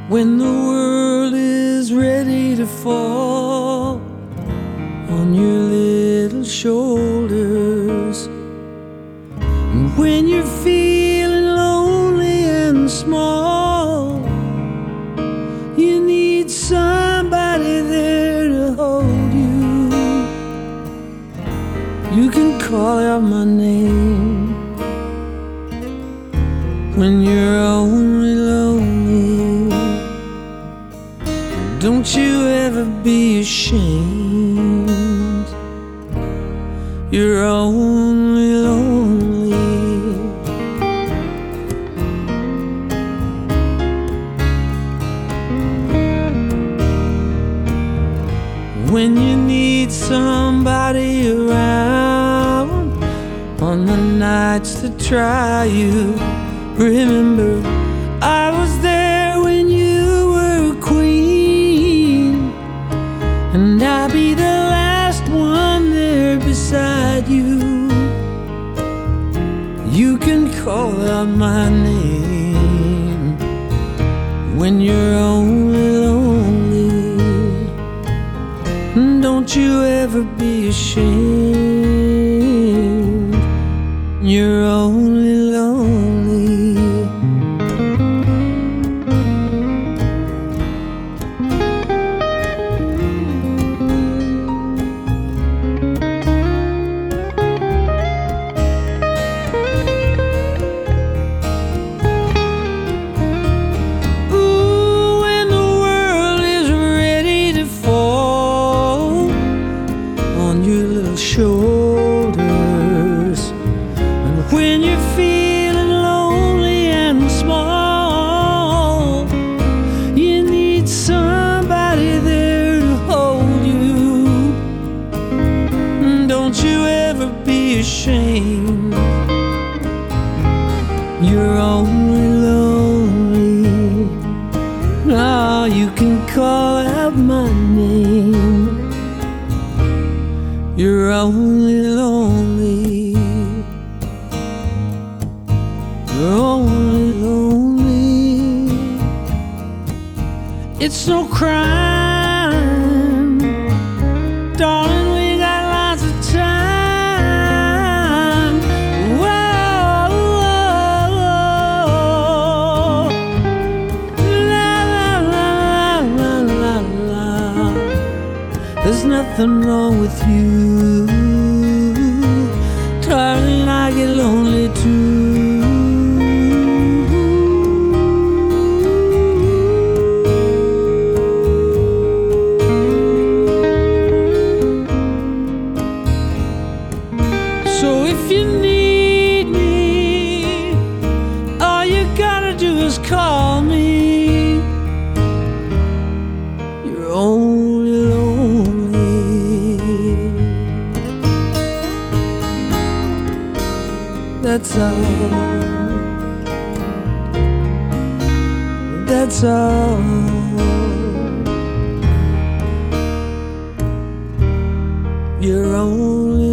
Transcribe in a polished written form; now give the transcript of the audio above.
when the world is ready to fall on your little shoulders, and when you're feeling lonely and small, you need somebody there to hold you. You can call out my name when you're only lonely. Don't you ever be ashamed, you're only lonely. When you need somebody around on the nights that try you, remember I was there when you were a queen, and I'll be the last one there beside you. You can call out my name when you're only lonely. Don't you ever be ashamed, you're only lonely. Shoulders, and when you're feeling lonely and small, you need somebody there to hold you. Don't you ever be ashamed, you're only lonely. Now you can call out my name, you're only lonely. You're only lonely. It's no crime, darling, we got lots of time. Whoa, la la la la la la. There's nothing wrong with you, darling, I get lonely too. So if you need me, all you gotta do is call me. You're only lonely. That's all. That's all. You're only